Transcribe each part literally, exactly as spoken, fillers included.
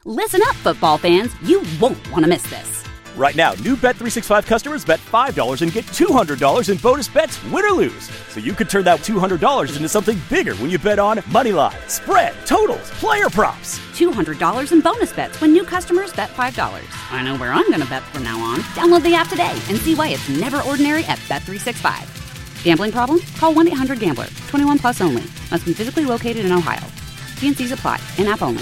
Listen up, football fans. You won't want to miss this. Right now, new Bet three sixty-five customers bet five dollars and get two hundred dollars in bonus bets, win or lose. So you could turn that two hundred dollars into something bigger when you bet on money line, spread, totals, player props. two hundred dollars in bonus bets when new customers bet five dollars. I know where I'm going to bet from now on. Download the app today and see why it's never ordinary at Bet three sixty-five. Gambling problem? Call one eight hundred gambler. twenty-one plus only. Must be physically located in Ohio. T and C's apply. In-app only.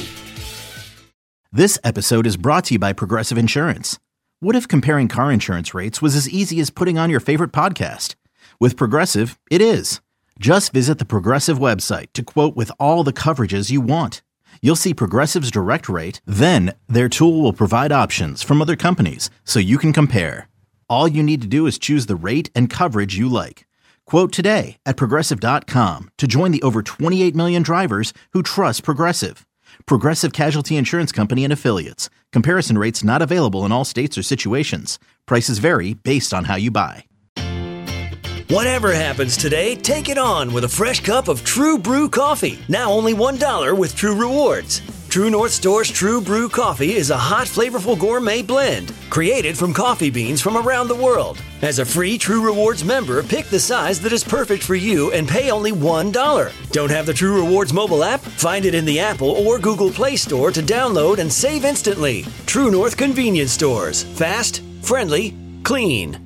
This episode is brought to you by Progressive Insurance. What if comparing car insurance rates was as easy as putting on your favorite podcast? With Progressive, it is. Just visit the Progressive website to quote with all the coverages you want. You'll see Progressive's direct rate, then their tool will provide options from other companies so you can compare. All you need to do is choose the rate and coverage you like. Quote today at Progressive dot com to join the over twenty-eight million drivers who trust Progressive. Progressive Casualty Insurance Company and Affiliates. Comparison rates not available in all states or situations. Prices vary based on how you buy. Whatever happens today, take it on with a fresh cup of True Brew coffee. Now only one dollar with True Rewards. True North Store's True Brew coffee is a hot, flavorful gourmet blend created from coffee beans from around the world. As a free True Rewards member, pick the size that is perfect for you and pay only one dollar. Don't have the True Rewards mobile app? Find it in the Apple or Google Play Store to download and save instantly. True North Convenience Stores. Fast, friendly, clean.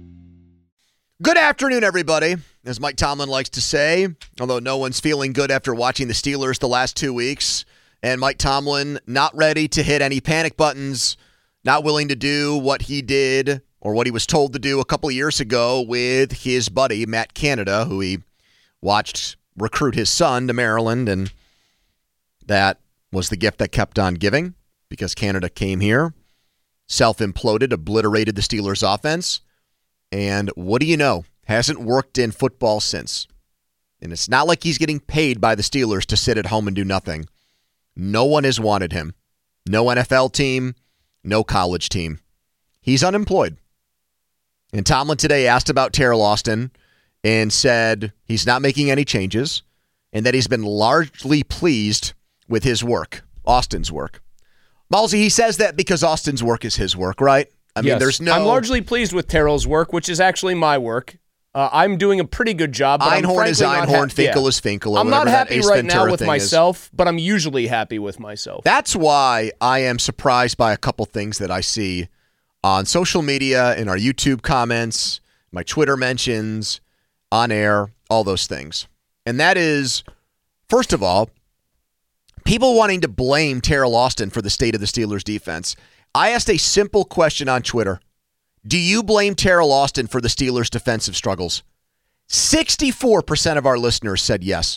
Good afternoon, everybody. As Mike Tomlin likes to say, although no one's feeling good after watching the Steelers the last two weeks, and Mike Tomlin not ready to hit any panic buttons, not willing to do what he did or what he was told to do a couple of years ago with his buddy, Matt Canada, who he watched recruit his son to Maryland, and that was the gift that kept on giving because Canada came here, self-imploded, obliterated the Steelers' offense, and what do you know? Hasn't worked in football since. And it's not like he's getting paid by the Steelers to sit at home and do nothing. No one has wanted him. No N F L team, no college team. He's unemployed. And Tomlin today asked about Teryl Austin and said he's not making any changes and that he's been largely pleased with his work, Austin's work. Malsey, he says that because Austin's work is his work, right? I mean, yes. there's no... I'm largely pleased with Terrell's work, which is actually my work. Uh, I'm doing a pretty good job. But Einhorn I'm is Einhorn, ha- Finkel yeah. is Finkel. Or I'm not happy right Ventura now with myself, is. but I'm usually happy with myself. That's why I am surprised by a couple things that I see on social media, in our YouTube comments, my Twitter mentions, on air, all those things. And that is, first of all, people wanting to blame Teryl Austin for the state of the Steelers' defense. I asked a simple question on Twitter. Do you blame Teryl Austin for the Steelers' defensive struggles? sixty-four percent of our listeners said yes.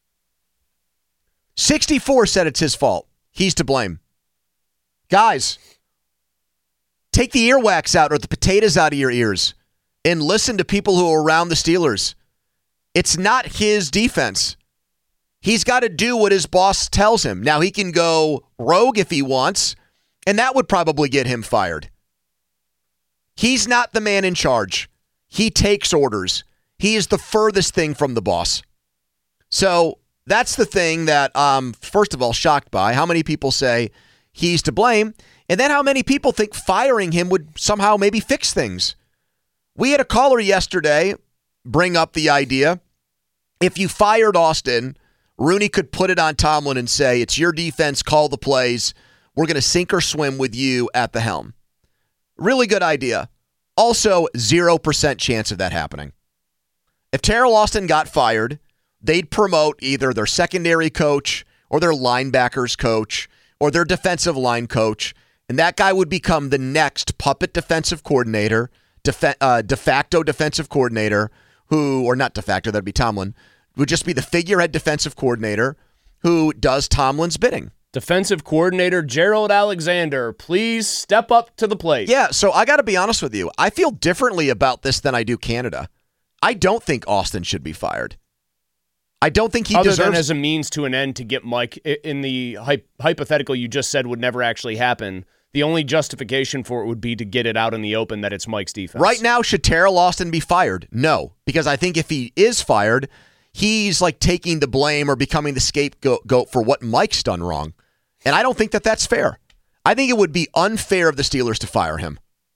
sixty-four said it's his fault. He's to blame. Guys, take the earwax out or the potatoes out of your ears and listen to people who are around the Steelers. It's not his defense. He's got to do what his boss tells him. Now, he can go rogue if he wants, and that would probably get him fired. He's not the man in charge. He takes orders. He is the furthest thing from the boss. So that's the thing that I'm, first of all, shocked by. How many people say he's to blame? And then how many people think firing him would somehow maybe fix things? We had a caller yesterday bring up the idea, if you fired Austin, Rooney could put it on Tomlin and say, it's your defense, call the plays. We're going to sink or swim with you at the helm. Really good idea. Also, zero percent chance of that happening. If Teryl Austin got fired, they'd promote either their secondary coach or their linebackers coach or their defensive line coach, and that guy would become the next puppet defensive coordinator, def- uh, de facto defensive coordinator, who, or not de facto, that'd be Tomlin, would just be the figurehead defensive coordinator who does Tomlin's bidding. Defensive coordinator Gerald Alexander, please step up to the plate. Yeah, so I got to be honest with you. I feel differently about this than I do Canada. I don't think Austin should be fired. I don't think he Other deserves... Other than as a means to an end to get Mike, in the hy- hypothetical you just said would never actually happen, the only justification for it would be to get it out in the open that it's Mike's defense. Right now, should Teryl Austin be fired? No, because I think if he is fired, he's like taking the blame or becoming the scapegoat for what Mike's done wrong. And I don't think that that's fair. I think it would be unfair of the Steelers to fire him.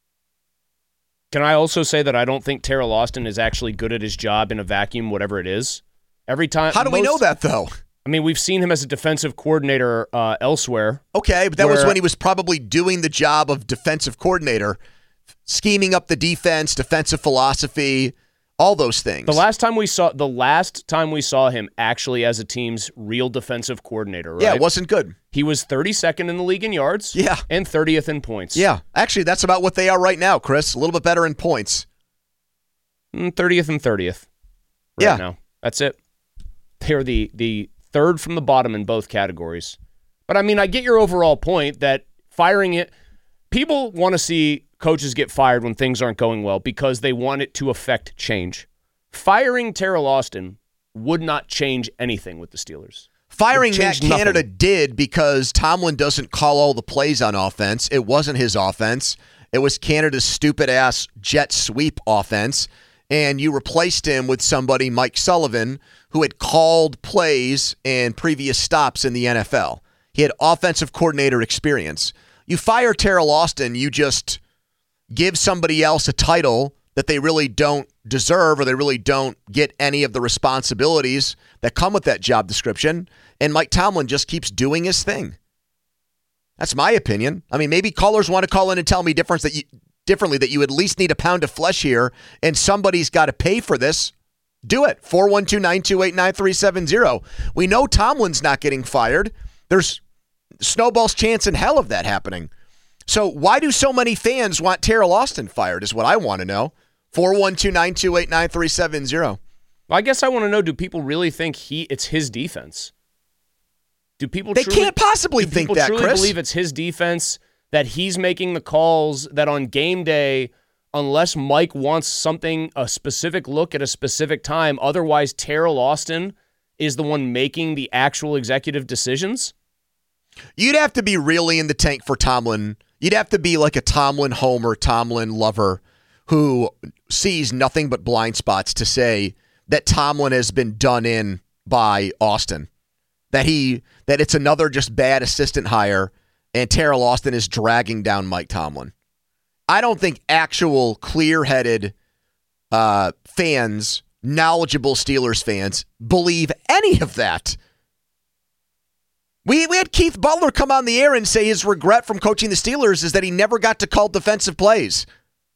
Can I also say that I don't think Terrell Austin is actually good at his job in a vacuum, whatever it is? Every time. How do most, we know that, though? I mean, we've seen him as a defensive coordinator uh, elsewhere. Okay, but that where, was when he was probably doing the job of defensive coordinator, scheming up the defense, defensive philosophy, all those things. The last time we saw the last time we saw him actually as a team's real defensive coordinator, right? Yeah, it wasn't good. He was thirty-second in the league in yards. Yeah. And thirtieth in points. Yeah. Actually, that's about what they are right now, Chris. A little bit better in points. Mm, thirtieth and thirtieth. Right yeah. now. That's it. They're the the third from the bottom in both categories. But I mean, I get your overall point that firing it, people want to see coaches get fired when things aren't going well because they want it to affect change. Firing Terrell Austin would not change anything with the Steelers. Firing Matt Canada nothing. did because Tomlin doesn't call all the plays on offense. It wasn't his offense. It was Canada's stupid-ass jet sweep offense. And you replaced him with somebody, Mike Sullivan, who had called plays and previous stops in the N F L. He had offensive coordinator experience. You fire Terrell Austin, you just give somebody else a title that they really don't deserve or they really don't get any of the responsibilities that come with that job description, and Mike Tomlin just keeps doing his thing. That's my opinion. I mean, maybe callers want to call in and tell me difference that you, differently that you at least need a pound of flesh here and somebody's got to pay for this. Do it. four one two, nine two eight, nine three seven zero. We know Tomlin's not getting fired. There's snowball's chance in hell of that happening. So why do so many fans want Terrell Austin fired is what I want to know. four one two, nine two eight, nine three seven zero. Well, I guess I want to know, do people really think he it's his defense? Do people They truly, can't possibly do think people that, truly Chris. believe it's his defense, that he's making the calls, that on game day, unless Mike wants something, a specific look at a specific time, otherwise Terrell Austin is the one making the actual executive decisions? You'd have to be really in the tank for Tomlin. You'd have to be like a Tomlin homer, Tomlin lover who sees nothing but blind spots to say that Tomlin has been done in by Austin. That he that it's another just bad assistant hire and Terrell Austin is dragging down Mike Tomlin. I don't think actual clear-headed uh, fans, knowledgeable Steelers fans, believe any of that. We we had Keith Butler come on the air and say his regret from coaching the Steelers is that he never got to call defensive plays.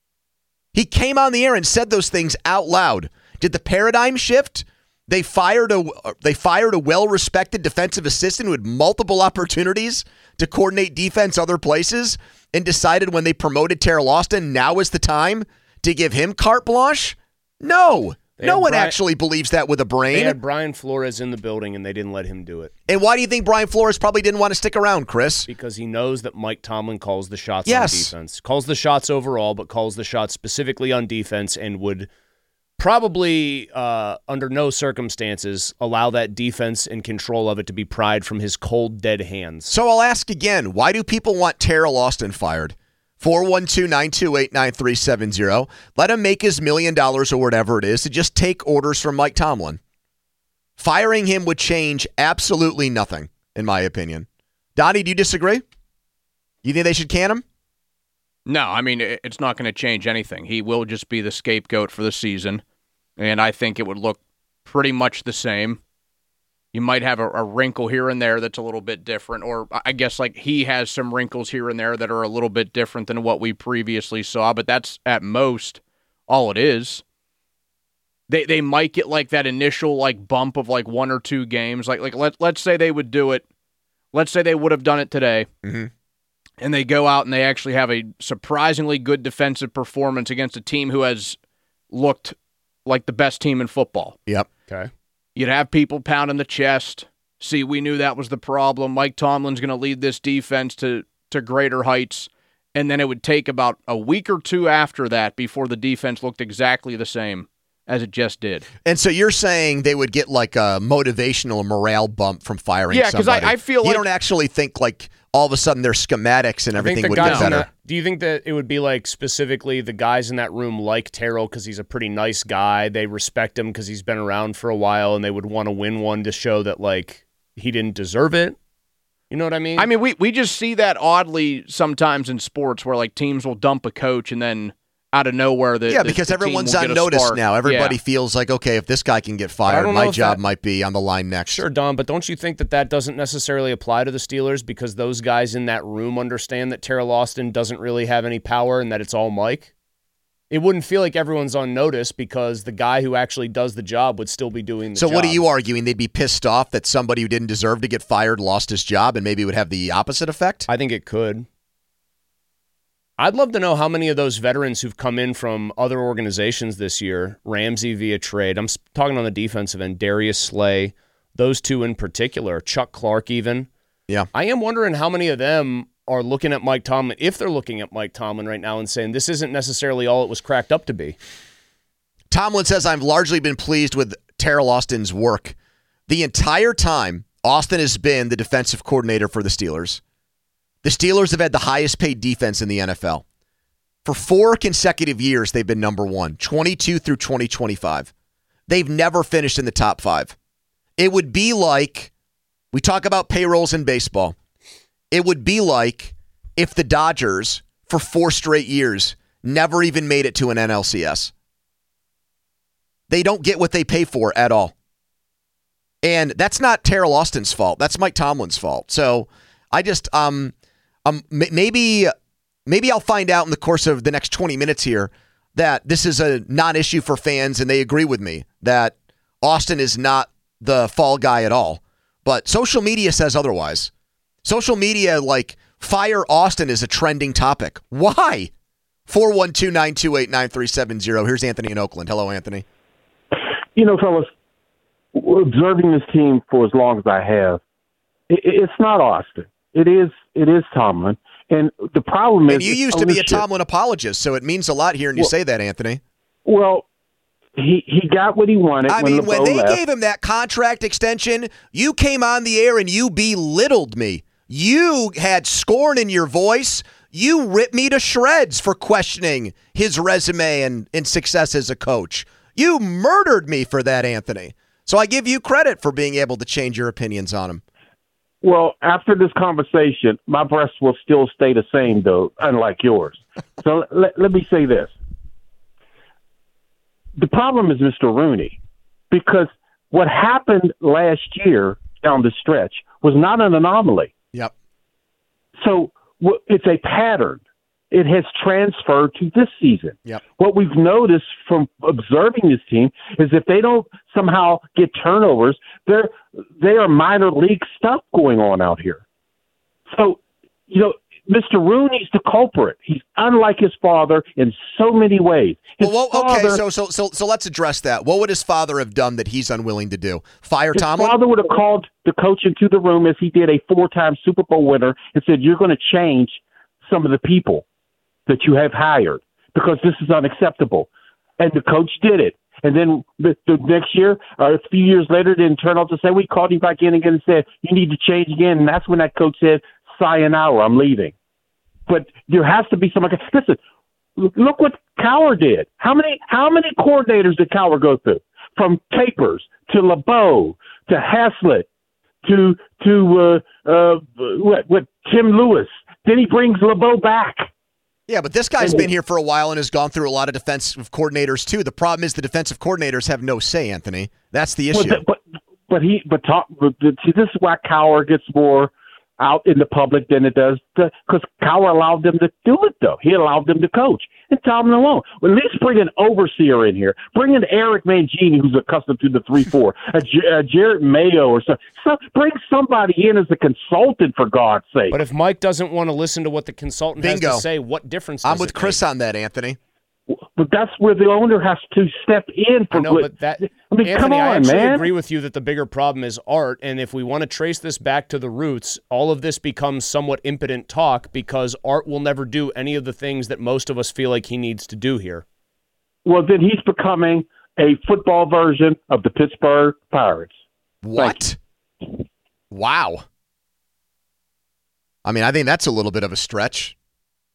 He came on the air and said those things out loud. Did the paradigm shift? They fired a they fired a well-respected defensive assistant who had multiple opportunities to coordinate defense other places and decided when they promoted Terrell Austin, now is the time to give him carte blanche? No. They no one Brian, actually believes that with a brain. They had Brian Flores in the building, and they didn't let him do it. And why do you think Brian Flores probably didn't want to stick around, Chris? Because he knows that Mike Tomlin calls the shots yes. on defense. Calls the shots overall, but calls the shots specifically on defense and would probably, uh, under no circumstances, allow that defense and control of it to be pried from his cold, dead hands. So I'll ask again, why do people want Terrell Austin fired? four one two, nine two eight, nine three seven zero. Let him make his million dollars or whatever it is to just take orders from Mike Tomlin. Firing him would change absolutely nothing, in my opinion. Donnie, do you disagree? You think they should can him? No, I mean, it's not going to change anything. He will just be the scapegoat for the season, and I think it would look pretty much the same. You might have a, a wrinkle here and there that's a little bit different, or I guess like he has some wrinkles here and there that are a little bit different than what we previously saw, but that's at most all it is. They they might get like that initial like bump of like one or two games. Like like let let's say they would do it. Let's say they would have done it today, mm-hmm. and they go out and they actually have a surprisingly good defensive performance against a team who has looked like the best team in football. Yep. Okay. You'd have people pounding the chest. See, we knew that was the problem. Mike Tomlin's going to lead this defense to, to greater heights. And then it would take about a week or two after that before the defense looked exactly the same as it just did. And so you're saying they would get like a motivational morale bump from firing yeah, somebody. Yeah, because I, I feel you like... You don't actually think like all of a sudden their schematics and everything would get better. That, do you think that it would be like specifically the guys in that room like Terrell because he's a pretty nice guy, they respect him because he's been around for a while, and they would want to win one to show that like he didn't deserve it? You know what I mean? I mean, we, we just see that oddly sometimes in sports where, like, teams will dump a coach and then out of nowhere the Yeah, the, because the everyone's team will on get a notice spark. now. Everybody Yeah. feels like, okay, if this guy can get fired, don't know my if job that- might be on the line next. Sure, Don, but don't you think that that doesn't necessarily apply to the Steelers because those guys in that room understand that Terrell Austin doesn't really have any power and that it's all Mike? It wouldn't feel like everyone's on notice because the guy who actually does the job would still be doing the So job. what are you arguing? They'd be pissed off that somebody who didn't deserve to get fired lost his job and maybe it would have the opposite effect? I think it could. I'd love to know how many of those veterans who've come in from other organizations this year, Ramsey via trade, I'm talking on the defensive end, Darius Slay, those two in particular, Chuck Clark even. Yeah. I am wondering how many of them are looking at Mike Tomlin, if they're looking at Mike Tomlin right now and saying this isn't necessarily all it was cracked up to be. Tomlin says, I've largely been pleased with Terrell Austin's work. The entire time, Austin has been the defensive coordinator for the Steelers. The Steelers have had the highest paid defense in the N F L. For four consecutive years, they've been number one, twenty-two through twenty twenty-five. They've never finished in the top five. It would be like, we talk about payrolls in baseball. It would be like if the Dodgers, for four straight years, never even made it to an N L C S. They don't get what they pay for at all. And that's not Terrell Austin's fault. That's Mike Tomlin's fault. So I just, um, um, maybe, maybe I'll find out in the course of the next twenty minutes here that this is a non-issue for fans and they agree with me that Austin is not the fall guy at all. But social media says otherwise. Social media, like, fire Austin is a trending topic. Why? four one two, nine two eight, nine three seven zero. Here's Anthony in Oakland. Hello, Anthony. You know, fellas, observing this team for as long as I have, it, it's not Austin. It is it is Tomlin. And the problem is... And you used to be a Tomlin apologist, so it means a lot hearing you well, say that, Anthony. Well, he he got what he wanted. I when mean, when they left. gave him that contract extension, you came on the air and you belittled me. You had scorn in your voice. You ripped me to shreds for questioning his resume and, and success as a coach. You murdered me for that, Anthony. So I give you credit for being able to change your opinions on him. Well, after this conversation, my breasts will still stay the same, though, unlike yours. So let, let me say this. The problem is Mister Rooney, because what happened last year down the stretch was not an anomaly. Yep. So w- it's a pattern. It has transferred to this season. Yep. What we've noticed from observing this team is if they don't somehow get turnovers, there there are minor league stuff going on out here. So, you know, Mister Rooney's the culprit. He's unlike his father in so many ways. His Well, well, okay, father, so so so so let's address that. What would his father have done that he's unwilling to do? Fire his Tomlin? father would have called the coach into the room as he did a four-time Super Bowl winner and said, you're going to change some of the people that you have hired because this is unacceptable. And the coach did it. And then the, the next year, or a few years later, didn't turn out to say, we called him back in again and said, you need to change again. And that's when that coach said, sayonara, I'm leaving. But there has to be some. Listen, look what Cowher did. How many how many coordinators did Cowher go through? From Capers to LeBeau to Haslett to to uh, uh, what, what Tim Lewis. Then he brings LeBeau back. Yeah, but this guy's been here for a while and has gone through a lot of defensive coordinators too. The problem is the defensive coordinators have no say, Anthony. That's the issue. But but, but he but talk. But, see, this is why Cowher gets more out in the public than it does, because Cowher allowed them to do it, though. He allowed them to coach. And Tomlin alone. Well, at least bring an overseer in here. Bring in Eric Mangini, who's accustomed to the three four, a, J- a Jarrett Mayo or something. So bring somebody in as a consultant, for God's sake. But if Mike doesn't want to listen to what the consultant Bingo. has to say, what difference does I'm with it Chris make? on that, Anthony. But that's where the owner has to step in for I know, good. but that, I mean, Anthony, come on, I actually man. agree with you that the bigger problem is Art, and if we want to trace this back to the roots, all of this becomes somewhat impotent talk because Art will never do any of the things that most of us feel like he needs to do here. Well, then he's becoming a football version of the Pittsburgh Pirates. What? Wow. I mean, I think that's a little bit of a stretch.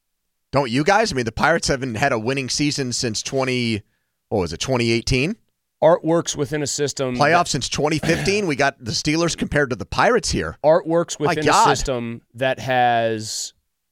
Don't you guys? I mean, the Pirates haven't had a winning season since twenty. What was it? twenty eighteen. Art works within a system. Playoffs that, since twenty fifteen. We got the Steelers compared to the Pirates here. Art works within My a God. system that has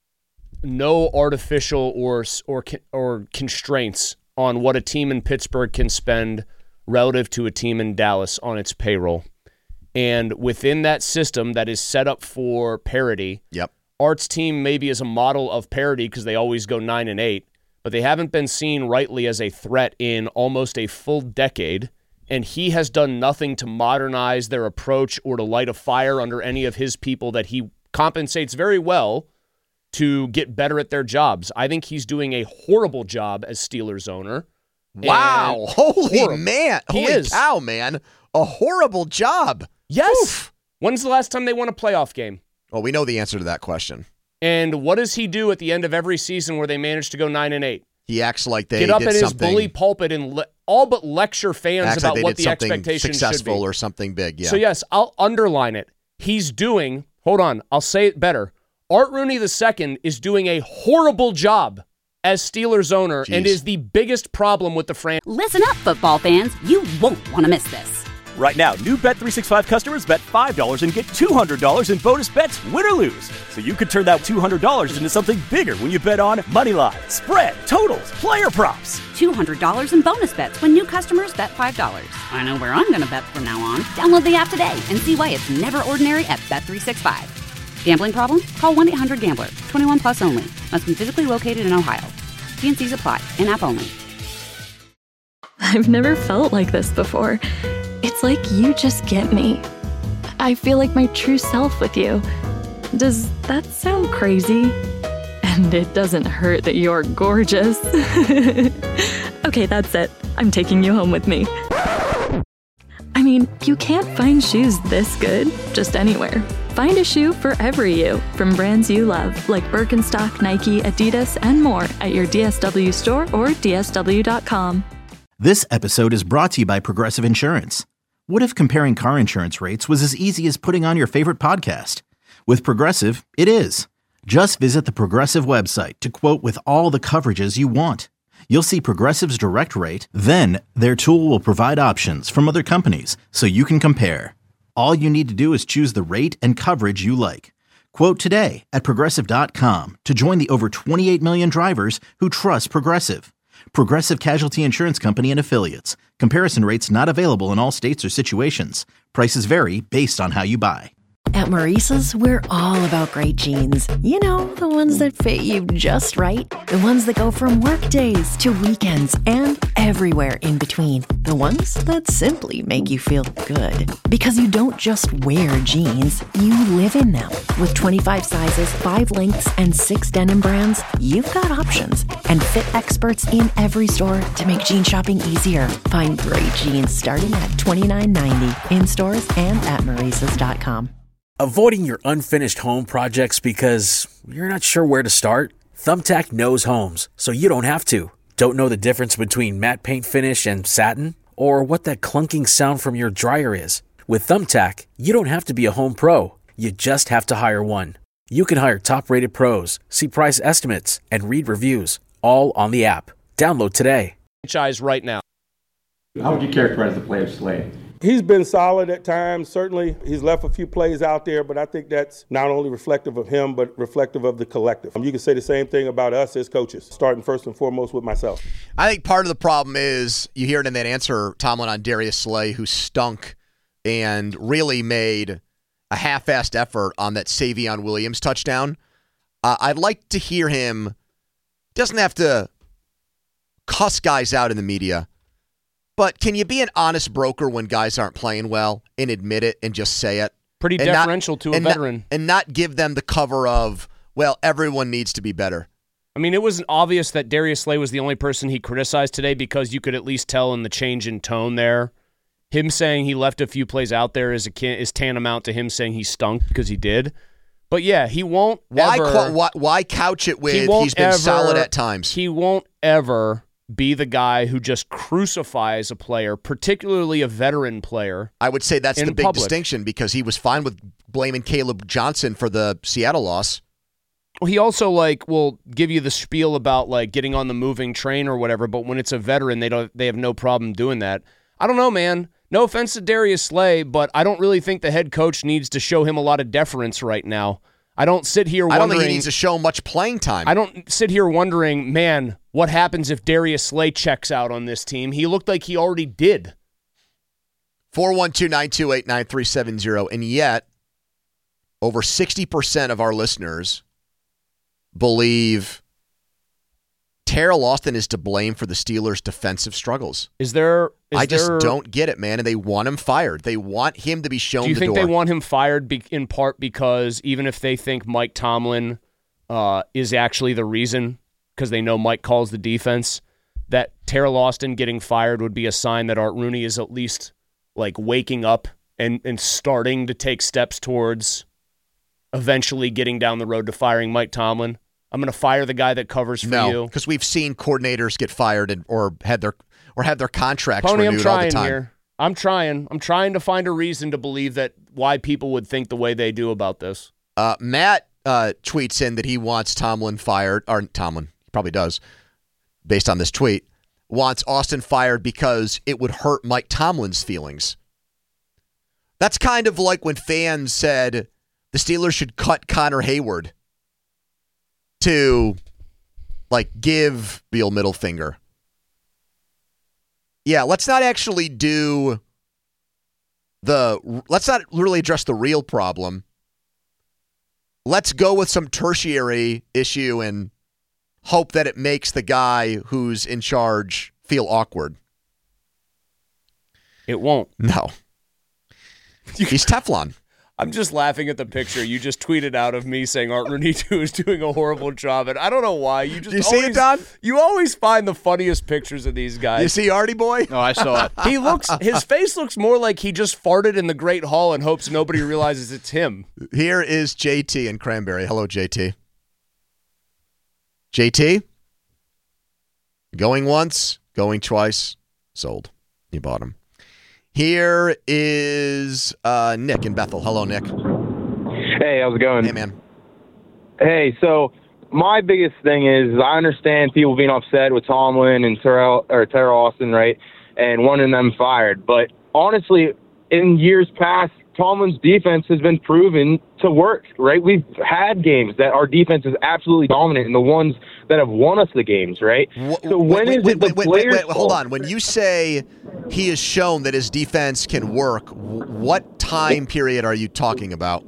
no artificial or or or constraints on what a team in Pittsburgh can spend relative to a team in Dallas on its payroll. And within that system that is set up for parity, yep. Art's team maybe is a model of parity because they always go nine and eight, but they haven't been seen rightly as a threat in almost a full decade. And he has done nothing to modernize their approach or to light a fire under any of his people that he compensates very well to get better at their jobs. I think he's doing a horrible job as Steelers owner. Wow. Holy horrible. man. He Holy is. cow, man. A horrible job. Yes. Oof. When's the last time they won a playoff game? Well, we know the answer to that question. And what does he do at the end of every season where they manage to go nine and eight? He acts like they Get up did in his something, bully pulpit and le- all but lecture fans acts about like they what did the something expectations successful should be. or something big. Yeah. So yes, I'll underline it. He's doing, hold on, I'll say it better. Art Rooney the second is doing a horrible job as Steelers owner Jeez. and is the biggest problem with the franchise. Listen up, football fans. You won't want to miss this. Right now, new Bet three sixty-five customers bet five dollars and get two hundred dollars in bonus bets, win or lose. So you could turn that two hundred dollars into something bigger when you bet on Moneyline, spread, totals, player props. two hundred dollars in bonus bets when new customers bet five dollars. I know where I'm going to bet from now on. Download the app today and see why it's never ordinary at Bet three sixty-five. Gambling problem? Call one eight hundred gambler. twenty-one plus only. Must be physically located in Ohio. T and C's apply. In-app only. I've never felt like this before. It's like you just get me. I feel like my true self with you. Does that sound crazy? And it doesn't hurt that you're gorgeous. Okay, that's it. I'm taking you home with me. I mean, you can't find shoes this good just anywhere. Find a shoe for every you from brands you love, like Birkenstock, Nike, Adidas, and more at your D S W store or D S W dot com. This episode is brought to you by Progressive Insurance. What if comparing car insurance rates was as easy as putting on your favorite podcast? With Progressive, it is. Just visit the Progressive website to quote with all the coverages you want. You'll see Progressive's direct rate, then their tool will provide options from other companies so you can compare. All you need to do is choose the rate and coverage you like. Quote today at Progressive dot com to join the over twenty-eight million drivers who trust Progressive. Progressive Casualty Insurance Company and Affiliates. Comparison rates not available in all states or situations. Prices vary based on how you buy. At Maurice's, we're all about great jeans. You know, the ones that fit you just right. The ones that go from work days to weekends and everywhere in between. The ones that simply make you feel good. Because you don't just wear jeans, you live in them. With twenty-five sizes, five lengths, and six denim brands, you've got options. And fit experts in every store to make jean shopping easier. Find great jeans starting at twenty-nine ninety in stores and at Maurice's dot com. Avoiding your unfinished home projects because you're not sure where to start? Thumbtack knows homes, so you don't have to. Don't know the difference between matte paint finish and satin? Or what that clunking sound from your dryer is? With Thumbtack, you don't have to be a home pro. You just have to hire one. You can hire top-rated pros, see price estimates, and read reviews, all on the app. Download today. Franchise right now. How would you characterize the play of Slay? He's been solid at times. Certainly, he's left a few plays out there, but I think that's not only reflective of him, but reflective of the collective. You can say the same thing about us as coaches, starting first and foremost with myself. I think part of the problem is, you hear it in that answer, Tomlin, on Darius Slay, who stunk and really made a half-assed effort on that Savion Williams touchdown. Uh, I'd like to hear him, doesn't have to cuss guys out in the media, but can you be an honest broker when guys aren't playing well and admit it and just say it? Pretty and deferential not, to a and veteran. Not, and not give them the cover of, well, everyone needs to be better. I mean, it was obvious that Darius Slay was the only person he criticized today because you could at least tell in the change in tone there. Him saying he left a few plays out there is, a, is tantamount to him saying he stunk because he did. But yeah, he won't why, ever... Why, why couch it with he he's been ever, solid at times? He won't ever be the guy who just crucifies a player, particularly a veteran player. I would say that's the big public. distinction because he was fine with blaming Caleb Johnson for the Seattle loss. Well, he also like will give you the spiel about like getting on the moving train or whatever, but when it's a veteran, they don't they have no problem doing that. I don't know, man. No offense to Darius Slay, but I don't really think the head coach needs to show him a lot of deference right now. I don't sit here wondering... I don't think he needs to show much playing time. I don't sit here wondering, man, what happens if Darius Slay checks out on this team? He looked like he already did. four one two, nine two eight, nine three seven zero, and yet over sixty percent of our listeners believe Teryl Austin is to blame for the Steelers' defensive struggles. Is there? Is I just there, don't get it, man, and they want him fired. They want him to be shown the door. Do you think door. they want him fired be, in part because even if they think Mike Tomlin uh, is actually the reason, because they know Mike calls the defense, that Teryl Austin getting fired would be a sign that Art Rooney is at least like waking up and, and starting to take steps towards eventually getting down the road to firing Mike Tomlin? I'm going to fire the guy that covers for no, you. because we've seen coordinators get fired and, or had their or have their contracts Pony, renewed I'm trying all the time. Here. I'm trying. I'm trying to find a reason to believe that why people would think the way they do about this. Uh, Matt uh, tweets in that he wants Tomlin fired, or Tomlin, he probably does, based on this tweet, wants Austin fired because it would hurt Mike Tomlin's feelings. That's kind of like when fans said the Steelers should cut Connor Hayward to, like, give Beal middle finger. Yeah, let's not actually do the, let's not really address the real problem. Let's go with some tertiary issue and hope that it makes the guy who's in charge feel awkward. It won't. No. He's Teflon. I'm just laughing at the picture you just tweeted out of me saying Art Rooney is doing a horrible job, and I don't know why. You just Do you see always, it, Don? You always find the funniest pictures of these guys. You see Artie boy? No, I saw it. He looks. His face looks more like he just farted in the Great Hall and hopes nobody realizes it's him. Here is J T in Cranberry. Hello, J T. J T? Going once, going twice, sold. You bought him. Here is uh, Nick in Bethel. Hello, Nick. Hey, how's it going? Hey, man. Hey, so my biggest thing is I understand people being upset with Tomlin and Terrell, or Teryl Austin, right, and wanting them fired. But honestly, in years past, Tomlin's defense has been proven to work, right? We've had games that our defense is absolutely dominant and the ones that have won us the games, right? Wh- so when wait, is wait, it the wait, wait, players' wait, wait, hold fault? on. When you say he has shown that his defense can work, wh- what time period are you talking about?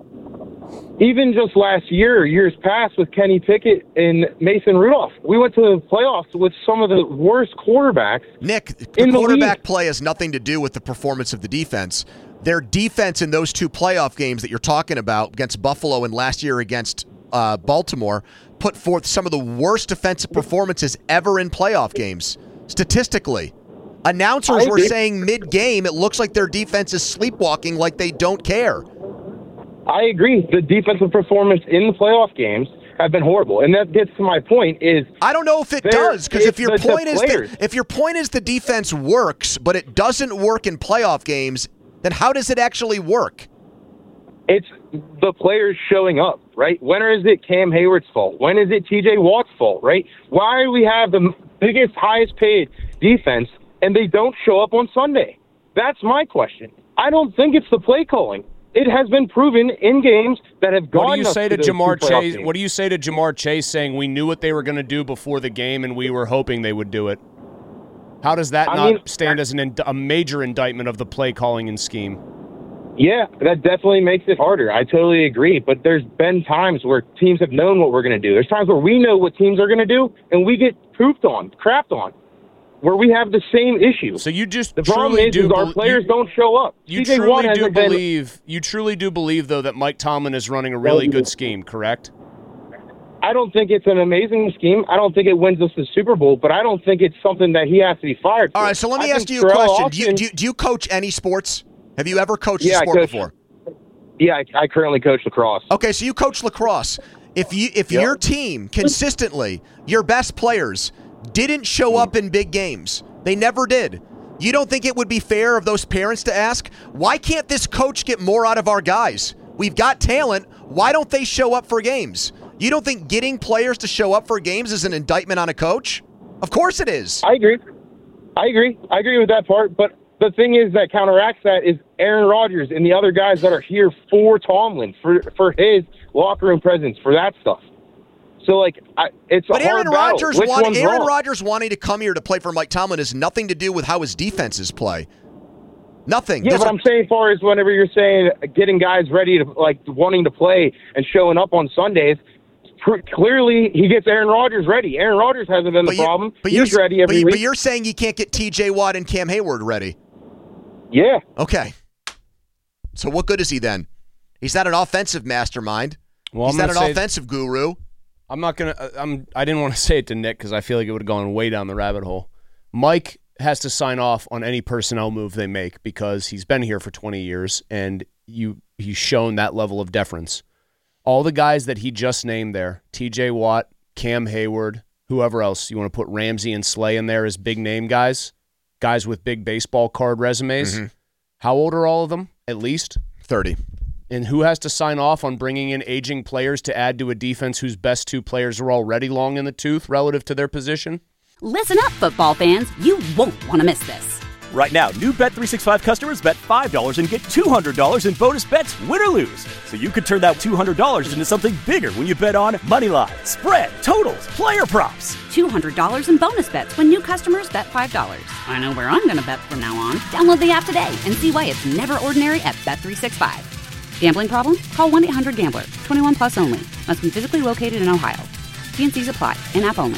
Even just last year, years past with Kenny Pickett and Mason Rudolph, we went to the playoffs with some of the worst quarterbacks. Nick, the in the quarterback league. play has nothing to do with the performance of the defense. Their defense in those two playoff games that you're talking about against Buffalo and last year against uh, Baltimore put forth some of the worst defensive performances ever in playoff games, statistically. Announcers were saying mid-game it looks like their defense is sleepwalking like they don't care. I agree. The defensive performance in the playoff games have been horrible, and that gets to my point. Is I don't know if it there- does, because if your it's the point is players. that, if your point is the defense works, but it doesn't work in playoff games, then how does it actually work? It's the players showing up, right? When is it Cam Hayward's fault? When is it T J Watt's fault, right? Why do we have the biggest, highest paid defense and they don't show up on Sunday? That's my question. I don't think it's the play calling. It has been proven in games that have gone. What do you us say to to those Jamar two playoff Chase? games. What do you say to Jamar Chase saying we knew what they were going to do before the game and we were hoping they would do it? How does that I not mean, stand as an ind- a major indictment of the play calling and scheme? Yeah, that definitely makes it harder. I totally agree. But there's been times where teams have known what we're going to do. There's times where we know what teams are going to do, and we get pooped on, crapped on, where we have the same issue. So you just the problem truly is, do is our bel- players you- don't show up. You T J Watt truly do hasn't been- believe you truly do believe though that Mike Tomlin is running a really good scheme, correct? I don't think it's an amazing scheme. I don't think it wins us the Super Bowl, but I don't think it's something that he has to be fired for. All right, so let me I ask think you a Terrell question. Do you, Austin- do, you, do you coach any sports? Have you ever coached Yeah, a I sport coach- before? Yeah, I, I currently coach lacrosse. Okay, so you coach lacrosse. If you if Yep. your team consistently, your best players, didn't show up in big games, they never did, you don't think it would be fair of those parents to ask, why can't this coach get more out of our guys? We've got talent. Why don't they show up for games? You don't think getting players to show up for games is an indictment on a coach? Of course it is. I agree. I agree. I agree with that part, but the thing is that counteracts that is Aaron Rodgers and the other guys that are here for Tomlin, for for his locker room presence, for that stuff. So, like, I, it's but a hard Aaron battle. Rodgers Which want, one's Aaron wrong? Rodgers wanting to come here to play for Mike Tomlin has nothing to do with how his defenses play. Nothing. Yeah, There's but a- I'm saying, as far as whenever you're saying getting guys ready to, like, wanting to play and showing up on Sundays, pr- clearly he gets Aaron Rodgers ready. Aaron Rodgers hasn't been the But you- problem. But He's you're, ready every but, you- week. but you're saying you can't get T J Watt and Cam Hayward ready. Yeah. Okay. So what good is he then? He's not an offensive mastermind. Well, He's I'm not an gonna say- offensive guru. I'm not gonna. uh, I'm. I didn't want to say it to Nick because I feel like it would have gone way down the rabbit hole. Mike has to sign off on any personnel move they make because he's been here for twenty years and you. He's shown that level of deference. All the guys that he just named there, T J Watt, Cam Hayward, whoever else you want to put Ramsey and Slay in there as big name guys, guys with big baseball card resumes. Mm-hmm. How old are all of them? At least thirty. And who has to sign off on bringing in aging players to add to a defense whose best two players are already long in the tooth relative to their position? Listen up, football fans. You won't want to miss this. Right now, new Bet three sixty-five customers bet five dollars and get two hundred dollars in bonus bets, win or lose. So you could turn that two hundred dollars into something bigger when you bet on money line, spread, totals, player props. two hundred dollars in bonus bets when new customers bet five dollars. I know where I'm going to bet from now on. Download the app today and see why it's never ordinary at Bet three sixty-five. Gambling problem? Call one eight hundred gambler. twenty-one plus only. Must be physically located in Ohio. T and C's apply. In-app only.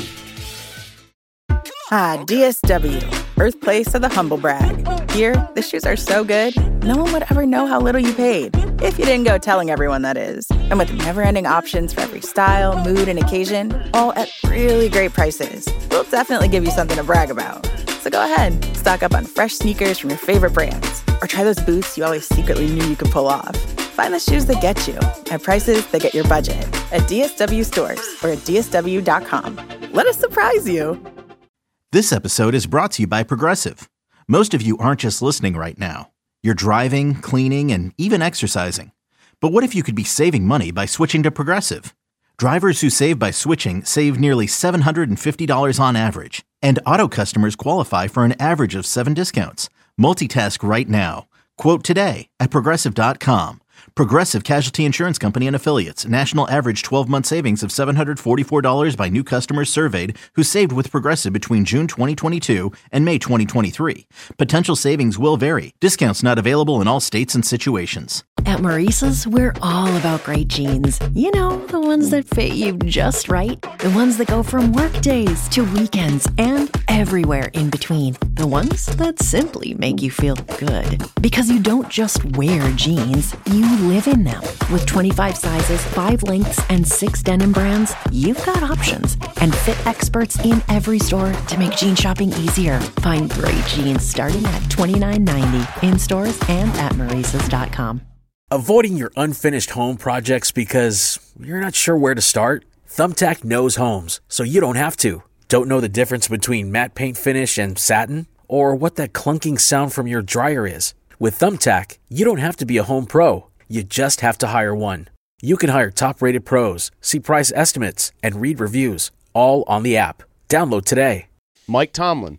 Ah, D S W, birthplace of the humble brag. Here, the shoes are so good, no one would ever know how little you paid. If you didn't go telling everyone, that is. And with never-ending options for every style, mood, and occasion, all at really great prices, we'll definitely give you something to brag about. So go ahead, stock up on fresh sneakers from your favorite brands, or try those boots you always secretly knew you could pull off. Find the shoes that get you at prices that get your budget at D S W stores or at D S W dot com. Let us surprise you. This episode is brought to you by Progressive. Most of you aren't just listening right now. You're driving, cleaning, and even exercising. But what if you could be saving money by switching to Progressive? Drivers who save by switching save nearly seven hundred fifty dollars on average. And auto customers qualify for an average of seven discounts. Multitask right now. Quote today at Progressive dot com. Progressive Casualty Insurance Company and Affiliates. National average twelve-month savings of seven hundred forty-four dollars by new customers surveyed who saved with Progressive between June twenty twenty-two and May twenty twenty-three. Potential savings will vary. Discounts not available in all states and situations. At Maurice's, we're all about great jeans. You know, the ones that fit you just right. The ones that go from work days to weekends and everywhere in between. The ones that simply make you feel good. Because you don't just wear jeans, you live in them. With twenty-five sizes, five lengths, and six denim brands, you've got options. And fit experts in every store to make jean shopping easier. Find great jeans starting at twenty-nine ninety in stores and at Maurices dot com. Avoiding your unfinished home projects because you're not sure where to start? Thumbtack knows homes, so you don't have to. Don't know the difference between matte paint finish and satin? Or what that clunking sound from your dryer is? With Thumbtack, you don't have to be a home pro. You just have to hire one. You can hire top-rated pros, see price estimates, and read reviews, all on the app. Download today. Mike Tomlin.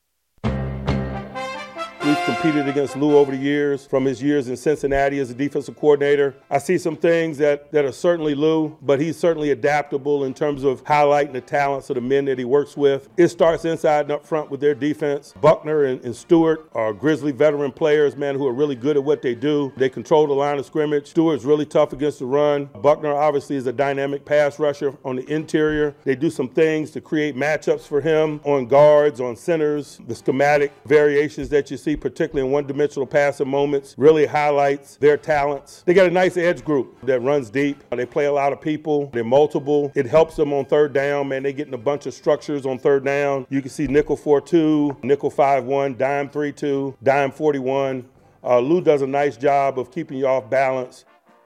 We've competed against Lou over the years, from his years in Cincinnati as a defensive coordinator. I see some things that, that are certainly Lou, but he's certainly adaptable in terms of highlighting the talents of the men that he works with. It starts inside and up front with their defense. Buckner and, and Stewart are Grizzly veteran players, man, who are really good at what they do. They control the line of scrimmage. Stewart's really tough against the run. Buckner obviously is a dynamic pass rusher on the interior. They do some things to create matchups for him on guards, on centers. The schematic variations that you see, particularly in one-dimensional passing moments, really highlights their talents. They got a nice edge group that runs deep. They play a lot of people. They're multiple. It helps them on third down, man. They get in a bunch of structures on third down. You can see nickel four two, nickel five one, dime three two, dime forty-one. Uh, Lou does a nice job of keeping you off balance.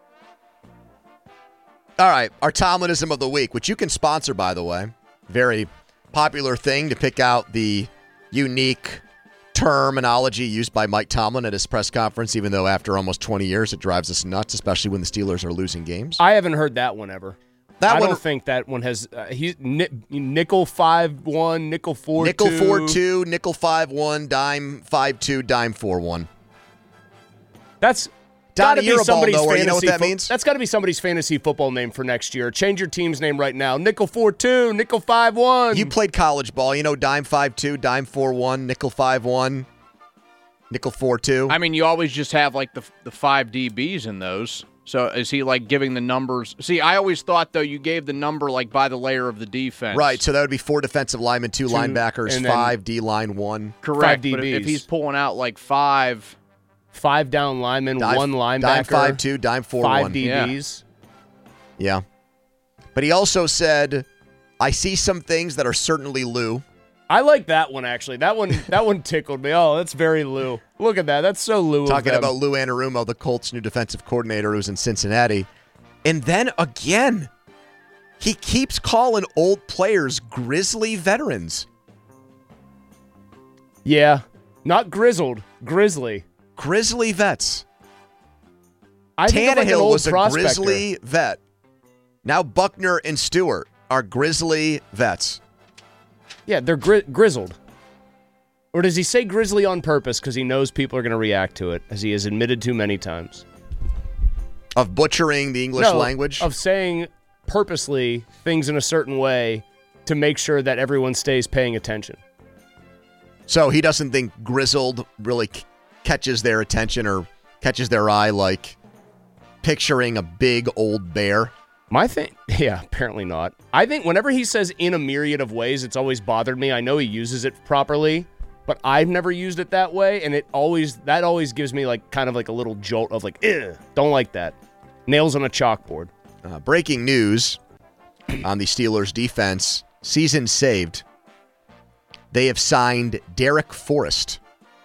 All right, our Tomlinism of the week, which you can sponsor, by the way. Very popular thing to pick out the unique terminology used by Mike Tomlin at his press conference, even though after almost twenty years it drives us nuts, especially when the Steelers are losing games. I haven't heard that one ever. That I one, don't think that one has. Uh, he's ni- nickel five one, nickel four nickel two. four two, nickel five one, dime five two, dime four one. That's Donnie, gotta be you're a ball somebody's knower. fantasy. You know what that fo- means? That's got to be somebody's fantasy football name for next year. Change your team's name right now. Nickel four two, nickel five one. You played college ball. You know dime five two, dime four one, nickel five one, nickel four two. I mean, you always just have like the the five D Bs in those. So is he like giving the numbers? See, I always thought though you gave the number like by the layer of the defense. Right, so that would be four defensive linemen, two, Two, linebackers, and then- five D line, one. Correct. Five But if, if D Bs. he's pulling out like five, Five down linemen, Dime- one linebacker. Dime five two, dime four five one. D Bs. Yeah. But he also said, I see some things that are certainly Lou. I like that one actually. That one that one tickled me. Oh, that's very Lou. Look at that. That's so Lou. Talking of them. about Lou Anarumo, the Colts' new defensive coordinator who's in Cincinnati. And then again, he keeps calling old players grizzly veterans. Yeah. Not grizzled, grizzly. Grizzly vets. I think of like an Tannehill old was a prospector. grizzly vet. Now Buckner and Stewart are grizzly vets. Yeah, they're gri- grizzled. Or does he say grizzly on purpose because he knows people are going to react to it, as he has admitted to many times? Of butchering the English No, language? Of saying purposely things in a certain way to make sure that everyone stays paying attention. So he doesn't think grizzled really c- catches their attention or catches their eye like picturing a big old bear? My thing, yeah, apparently not. I think whenever he says in a myriad of ways, it's always bothered me. I know he uses it properly, but I've never used it that way, and it always that always gives me like kind of like a little jolt of like, ugh, don't like that. Nails on a chalkboard. Uh, breaking news on the Steelers defense. Season saved. They have signed Derek Forrest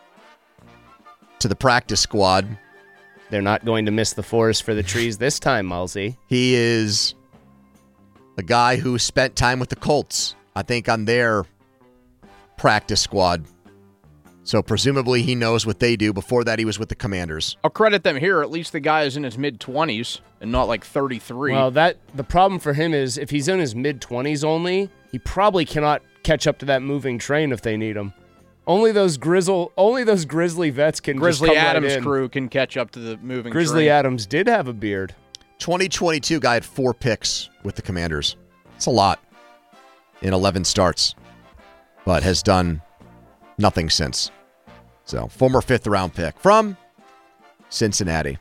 to the practice squad. They're not going to miss the forest for the trees this time, Malsey. He is a guy who spent time with the Colts, I think, on their practice squad. So presumably he knows what they do. Before that, he was with the Commanders. I'll credit them here. At least the guy is in his mid-twenties and not like thirty-three. Well, that the problem for him is if he's in his mid-twenties only, he probably cannot catch up to that moving train if they need him. Only those grizzle, only those grizzly vets can Grizzly just come right Adams in. crew can catch up to the moving Grizzly train. Adams did have a beard. twenty twenty-two guy had four picks with the Commanders. It's a lot in eleven starts, but has done nothing since. So, former fifth round pick from Cincinnati.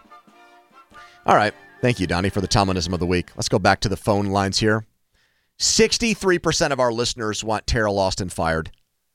All right. Thank you, Donnie, for the Tomlinism of the week. Let's go back to the phone lines here. sixty-three percent of our listeners want Teryl Austin fired.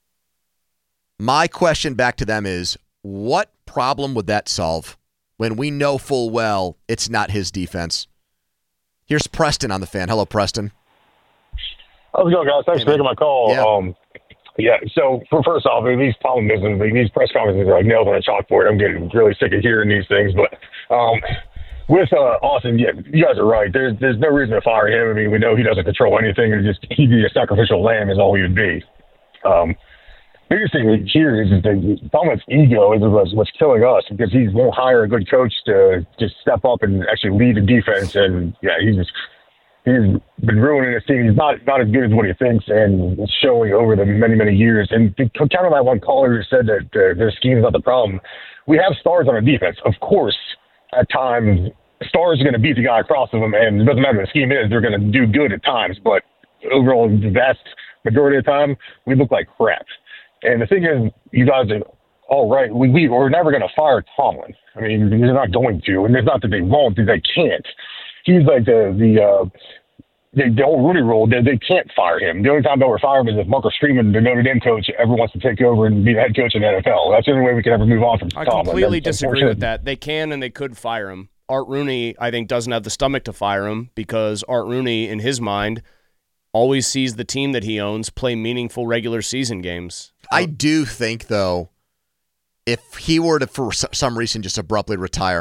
My question back to them is, what problem would that solve when we know full well it's not his defense? Here's Preston on the fan. Hello, Preston. How's it going, guys? Thanks Hey, for taking my call. Yeah. Um, yeah, so for first off, these Tomlinisms, these press conferences are like nails on a chalkboard. I'm getting really sick of hearing these things. But um, with uh, Austin, yeah, you guys are right. There's there's no reason to fire him. I mean, we know he doesn't control anything. And just he'd be a sacrificial lamb is all he would be. Um, biggest thing here is the Tomlin's ego is what's, what's killing us because he won't hire a good coach to just step up and actually lead the defense. And yeah, he's just he's been ruining his team. He's not not as good as what he thinks, and it's showing over the many many years. And to counter that one caller who said that uh, their scheme is not the problem, we have stars on our defense. Of course, at times stars are going to beat the guy across from them, and it doesn't matter what the scheme is; they're going to do good at times. But overall, the vast majority of the time, we look like crap. And the thing is, you guys are all right. We, we, we're never going to fire Tomlin. I mean, they're not going to. And it's not that they won't, they can't. He's like the, the, uh, the, the old Rooney rule. They, they can't fire him. The only time they'll ever fire him is if Marcus Freeman, the Notre Dame coach, ever wants to take over and be the head coach in the N F L. That's the only way we can ever move on from I Tomlin. completely That's disagree unfortunate. with that. They can and they could fire him. Art Rooney, I think, doesn't have the stomach to fire him because Art Rooney, in his mind, always sees the team that he owns play meaningful regular season games. I do think, though, if he were to, for s- some reason, just abruptly retire,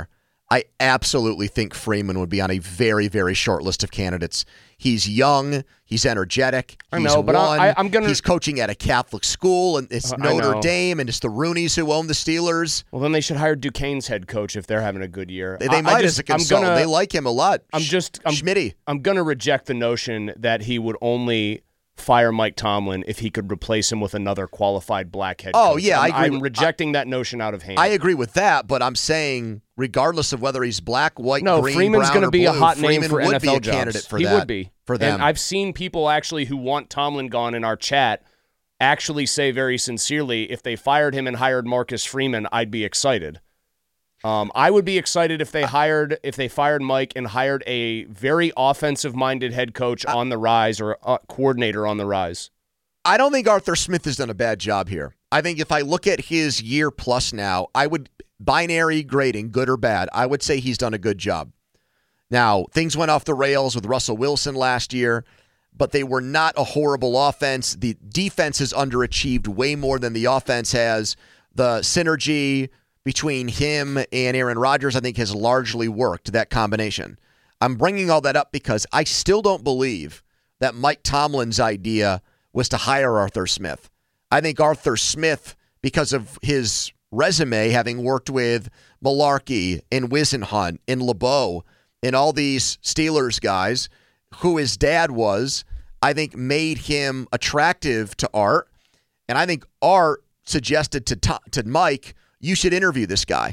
I absolutely think Freeman would be on a very, very short list of candidates. He's young. He's energetic. I He's know, but won. I, I'm gonna. He's coaching at a Catholic school, and it's Uh, I Notre know. Dame, and it's the Rooneys who own the Steelers. Well, then they should hire Duquesne's head coach if they're having a good year. They, they I- I might just- as a consultant. I'm gonna, they like him a lot. I'm just I'm, Schmitty. I'm gonna reject the notion that he would only fire Mike Tomlin if he could replace him with another qualified black head Oh, coach. yeah, I I'm, agree I'm with- rejecting that notion out of hand. I agree with that, but I'm saying, regardless of whether he's black, white, no, green, Freeman's brown, gonna or be blue, a hot Freeman name for would N F L be a jobs. candidate for he that. would be for them. And I've seen people actually who want Tomlin gone in our chat actually say very sincerely, if they fired him and hired Marcus Freeman, I'd be excited. Um, I would be excited if they hired, if they fired Mike and hired a very offensive-minded head coach on the rise or a coordinator on the rise. I don't think Arthur Smith has done a bad job here. I think if I look at his year plus now, I would binary grading, good or bad, I would say he's done a good job. Now, things went off the rails with Russell Wilson last year, but they were not a horrible offense. The defense has underachieved way more than the offense has. The synergy between him and Aaron Rodgers, I think, has largely worked, that combination. I'm bringing all that up because I still don't believe that Mike Tomlin's idea was to hire Arthur Smith. I think Arthur Smith, because of his resume, having worked with Malarkey and Wisenhunt and LeBeau and all these Steelers guys, who his dad was, I think made him attractive to Art. And I think Art suggested to to, to Mike, you should interview this guy.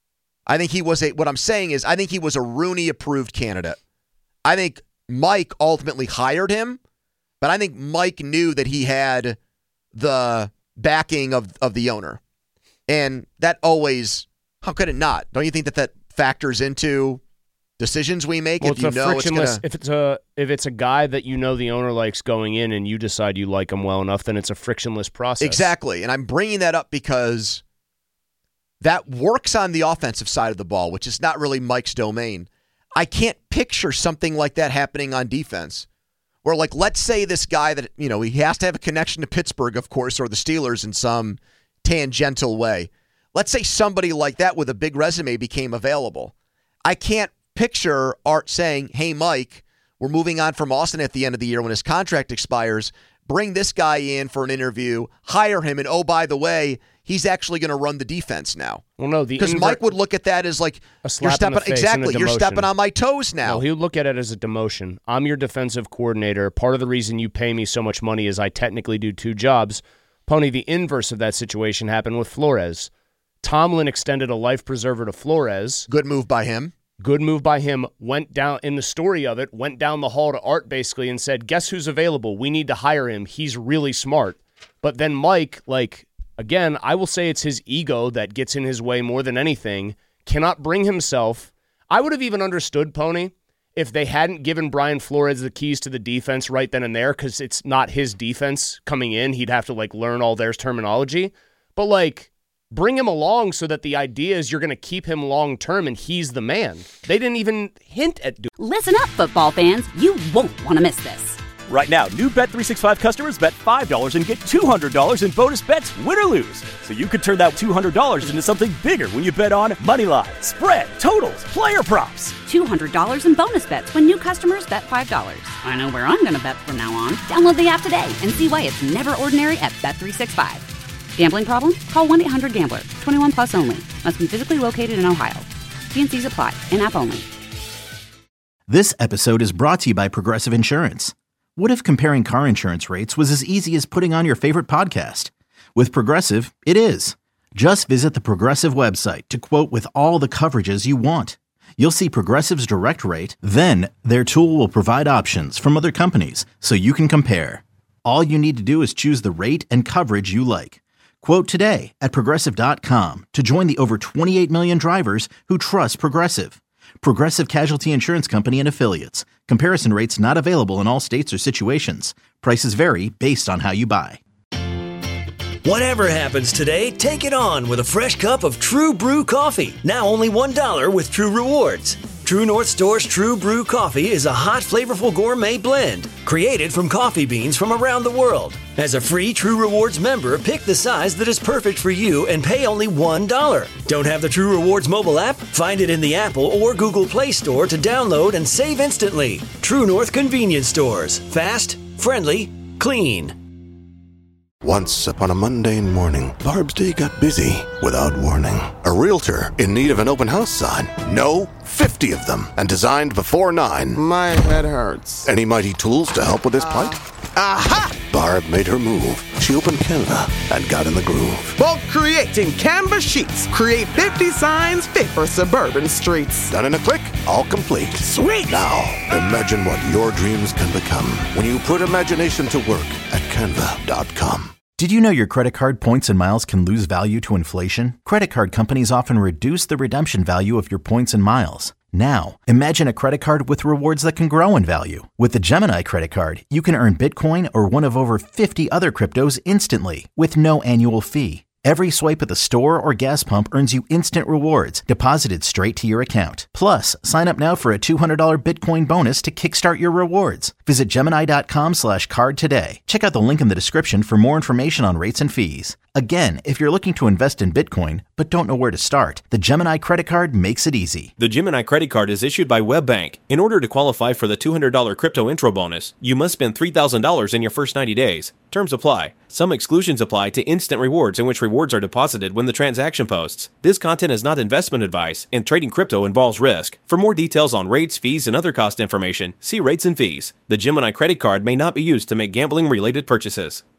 I think he was a, what I'm saying is, I think he was a Rooney-approved candidate. I think Mike ultimately hired him, but I think Mike knew that he had the backing of, of the owner. And that always, how could it not? Don't you think that that factors into decisions we make Well, if it's you a know it's frictionless. gonna... If it's a if it's a guy that you know the owner likes going in, and you decide you like him well enough, then it's a frictionless process. Exactly. And I'm bringing that up because that works on the offensive side of the ball, which is not really Mike's domain. I can't picture something like that happening on defense. Where, like, let's say this guy that, you know, he has to have a connection to Pittsburgh, of course, or the Steelers in some tangential way. Let's say somebody like that with a big resume became available. I can't picture Art saying, hey, Mike, we're moving on from Austin at the end of the year when his contract expires. Bring this guy in for an interview, hire him, and oh, by the way, he's actually going to run the defense now. Well, no, the because inver- Mike would look at that as like, a you're slap in stepping the face exactly, and a you're demotion. stepping on my toes now. No, he would look at it as a demotion. I'm your defensive coordinator. Part of the reason you pay me so much money is I technically do two jobs. Pony, the inverse of that situation happened with Flores. Tomlin extended a life preserver to Flores. Good move by him. Good move by him. Went down, in the story of it, went down the hall to Art basically and said, guess who's available? We need to hire him. He's really smart. But then Mike, like, again, I will say it's his ego that gets in his way more than anything, cannot bring himself. I would have even understood, Pony, if they hadn't given Brian Flores the keys to the defense right then and there, because it's not his defense coming in. He'd have to, like, learn all their terminology. But, like, bring him along so that the idea is you're going to keep him long-term and he's the man. They didn't even hint at doing. Listen up, football fans. You won't want to miss this. Right now, new Bet three sixty-five customers bet five dollars and get two hundred dollars in bonus bets, win or lose. So you could turn that two hundred dollars into something bigger when you bet on Moneyline, spread, totals, player props. two hundred dollars in bonus bets when new customers bet five dollars. I know where I'm going to bet from now on. Download the app today and see why it's never ordinary at Bet three sixty-five. Gambling problem? Call one eight hundred gambler. twenty-one plus only. Must be physically located in Ohio. T and C's apply. In-app only. This episode is brought to you by Progressive Insurance. What if comparing car insurance rates was as easy as putting on your favorite podcast? With Progressive, it is. Just visit the Progressive website to quote with all the coverages you want. You'll see Progressive's direct rate, then their tool will provide options from other companies so you can compare. All you need to do is choose the rate and coverage you like. Quote today at Progressive dot com to join the over twenty-eight million drivers who trust Progressive. Progressive Casualty Insurance Company and Affiliates. Comparison rates not available in all states or situations. Prices vary based on how you buy. Whatever happens today, take it on with a fresh cup of True Brew coffee. Now only one dollar with True Rewards. True North Store's True Brew Coffee is a hot, flavorful gourmet blend created from coffee beans from around the world. As a free True Rewards member, pick the size that is perfect for you and pay only one dollar. Don't have the True Rewards mobile app? Find it in the Apple or Google Play Store to download and save instantly. True North Convenience Stores. Fast, friendly, clean. Once upon a mundane morning, Barb's day got busy without warning. A realtor in need of an open house sign. No, fifty of them, and designed before nine. My head hurts. Any mighty tools to help with this plight? Aha! Barb made her move. She opened Canva and got in the groove. Bulk creating Canva sheets. Create fifty signs fit for suburban streets. Done in a click, all complete. Sweet! Now, imagine what your dreams can become when you put imagination to work at canva dot com. Did you know your credit card points and miles can lose value to inflation? Credit card companies often reduce the redemption value of your points and miles. Now, imagine a credit card with rewards that can grow in value. With the Gemini credit card, you can earn Bitcoin or one of over fifty other cryptos instantly with no annual fee. Every swipe at the store or gas pump earns you instant rewards deposited straight to your account. Plus, sign up now for a two hundred dollars Bitcoin bonus to kickstart your rewards. Visit Gemini.com slash card today. Check out the link in the description for more information on rates and fees. Again, if you're looking to invest in Bitcoin but don't know where to start, the Gemini credit card makes it easy. The Gemini credit card is issued by WebBank. In order to qualify for the two hundred dollars crypto intro bonus, you must spend three thousand dollars in your first ninety days. Terms apply. Some exclusions apply to instant rewards in which rewards are deposited when the transaction posts. This content is not investment advice, and trading crypto involves risk. For more details on rates, fees, and other cost information, see rates and fees. The Gemini credit card may not be used to make gambling-related purchases.